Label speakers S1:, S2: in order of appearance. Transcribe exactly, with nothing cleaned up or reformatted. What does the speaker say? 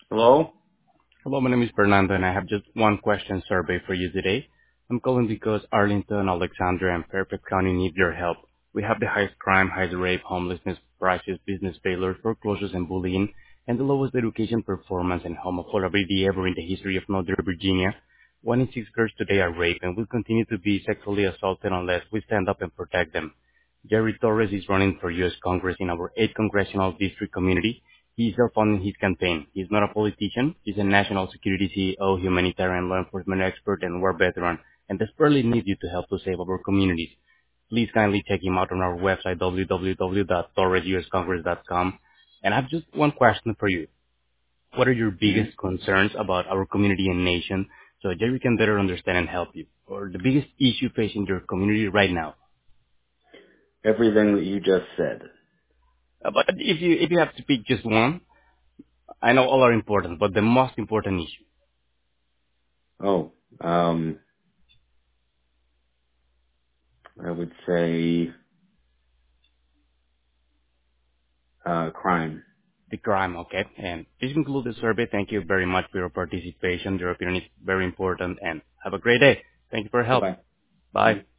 S1: Hello?
S2: Hello, my name is Fernando, and I have just one question survey for you today. I'm calling because Arlington, Alexandria, and Fairfax County need your help. We have the highest crime, highest rape, homelessness prices, business failures, foreclosures, and bullying, and the lowest education performance and homophobia ever in the history of Northern Virginia. One in six girls today are raped and will continue to be sexually assaulted unless we stand up and protect them. Jerry Torres is running for U S Congress in our eighth Congressional District community. He is self-funding his campaign. He's not a politician. He's a national security C E O, humanitarian law enforcement expert, and war veteran, and desperately needs you to help to save our communities. Please kindly check him out on our website, w w w dot torres u s congress dot com. And I have just one question for you. What are your
S1: hmm
S2: biggest concerns about our community and nation so Jerry can better understand and help you? Or the biggest issue facing your community right now?
S1: Everything that you just said.
S2: Uh, But if you if you have to pick just one, I know all are important, but the most important issue.
S1: Oh, um, I would say, uh, crime.
S2: The crime, okay? And this concludes the survey. Thank you very much for your participation. Your opinion is very important, and have a great day. Thank you for your help.
S1: Bye-bye.
S2: Bye.
S1: Mhm.